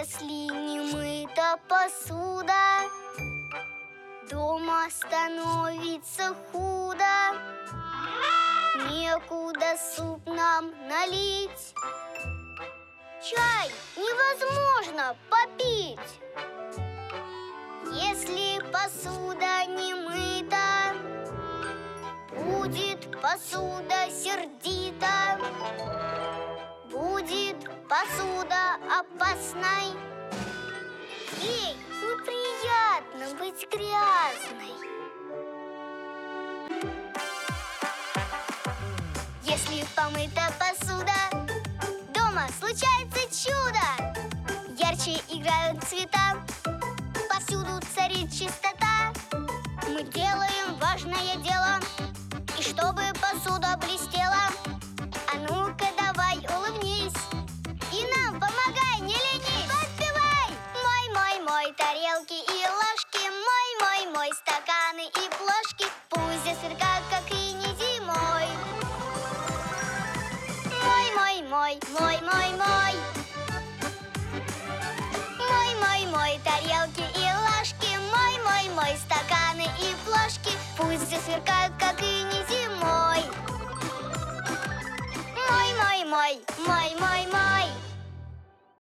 Если не мыта посуда, дома становится худо. Некуда суп нам налить, чай невозможно попить. Если посуда не мыта, будет посуда сердита, будет посуда опасной. Ей неприятно быть грязной. Если помыта посуда, дома случается чудо. Ярче играют цвета, повсюду царит чистота. Мы делаем важное дело, и чтобы посуда блестела. А ну-ка давай улыбнись и нам помогай, не ленись. Подпевай! Мой, тарелки и ложки, мой, стаканы и плошки. Пусть засверкают, как и не зимой. Мой, тарелки и ложки, мой, стаканы и плошки. Пусть засверкают, как и не зимой. Мой,